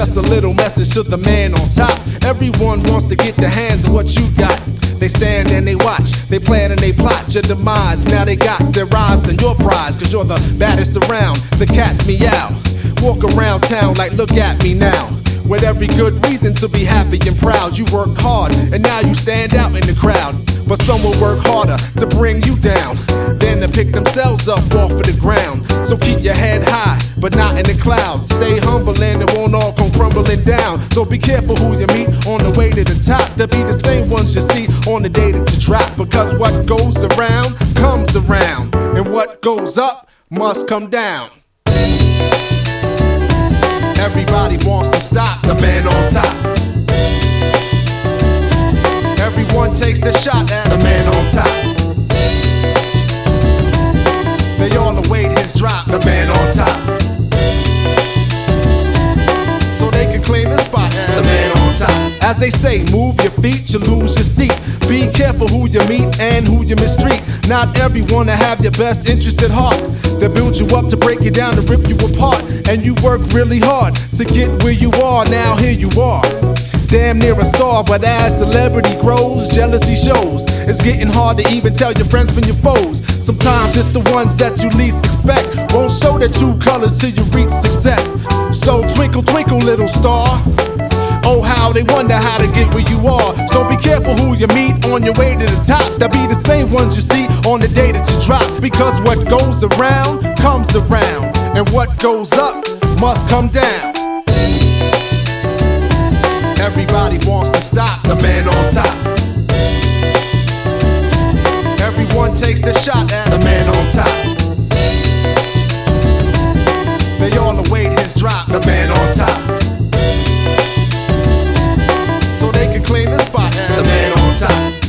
just a little message to the man on top. Everyone wants to get their hands on what you got. They stand and they watch, they plan and they plot your demise. Now they got their eyes on your prize, cause you're the baddest around. The cats meow, walk around town like look at me now. With every good reason to be happy and proud. You work hard and now you stand out in the crowd. But some will work harder to bring you down than to pick themselves up off of the ground. So keep your head high, but not in the clouds. Stay humble and it won't all come crumbling down. So be careful who you meet on the way to the top. They'll be the same ones you see on the day that you drop. Because what goes around comes around, and what goes up must come down. Everybody wants to stop the man on top. Everyone takes their shot at the man on top. They all await his drop, the man on top, so they can claim the spot at the man on top. As they say, move your feet, you lose your seat. Be careful who you meet and who you mistreat. Not everyone will have your best interest at heart. They build you up to break you down, to rip you apart. And you work really hard to get where you are. Now here you are, damn near a star. But as celebrity grows, jealousy shows. It's getting hard to even tell your friends from your foes. Sometimes it's the ones that you least expect won't show their true colors till you reach success. So twinkle, twinkle, little star. Oh, how they wonder how to get where you are. So be careful who you meet on your way to the top. They'll be the same ones you see on the day that you drop. Because what goes around comes around, and what goes up must come down. Everybody wants to stop the man on top. Everyone takes their shot at the man on top. They all await his drop, the man on top, so they can claim the spot at the man on top.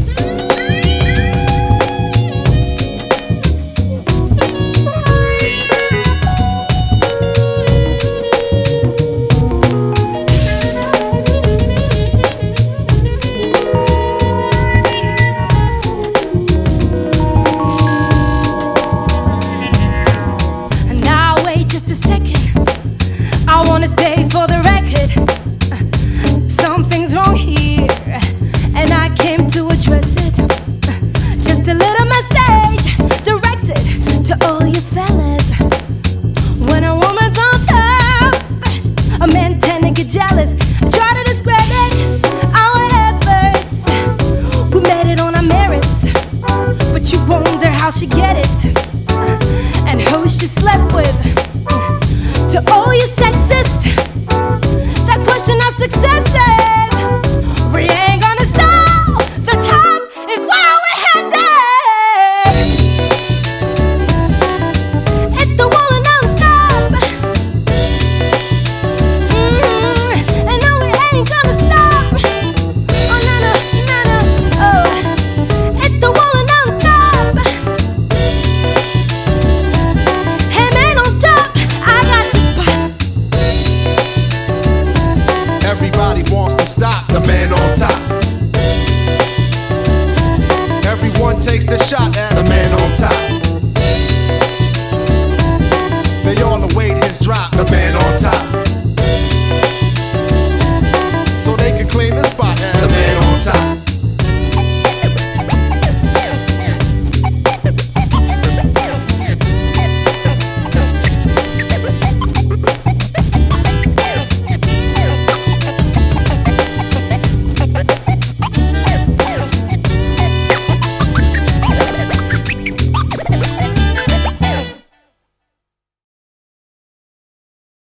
I wanna stay for the record. Something's wrong here, and I came to address it. Just a little message directed to all you fellas. When a woman's on top, a man tend to get jealous. Try to discredit our efforts. We made it on our merits, but you wonder how she get it and who she slept with. To all you sexist